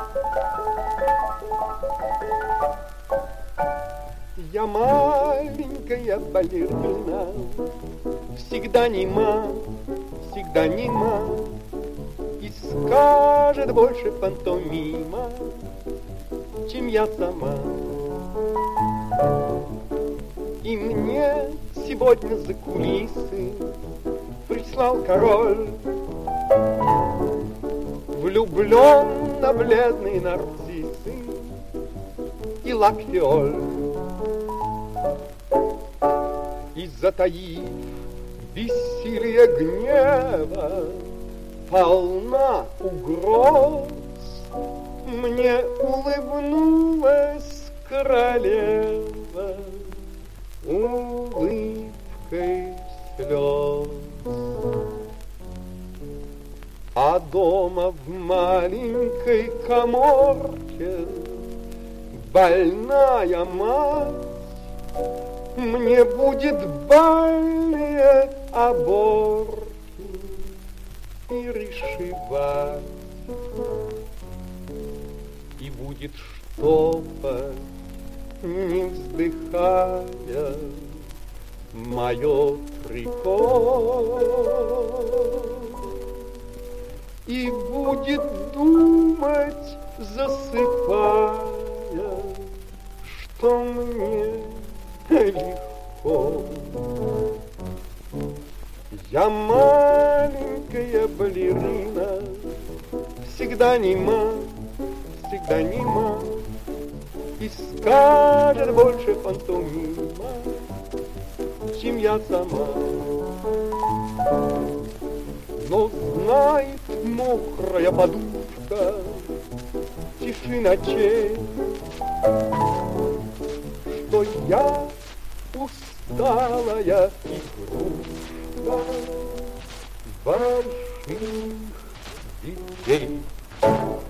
Я маленькая балерина, всегда нема, всегда нема, и скажет больше пантомима, чем я сама. И мне сегодня за кулисы прислал король, влюблен на бледные нарциссы и лак-фиоль. И затаив бессилие гнева, полна угроз, мне улыбнулась королева улыбкой слез. А дома в маленькой каморке больная мать мне будет больные оборки перешивать, и будет штопать, не вздыхая, мое трико, и будет думать, засыпая, что мне легко. Я маленькая балерина, всегда нема, всегда нема, и скажет больше пантомима, чем я сама. Но знает мокрая подушка тиши ночей, что я усталая игрушка больших детей.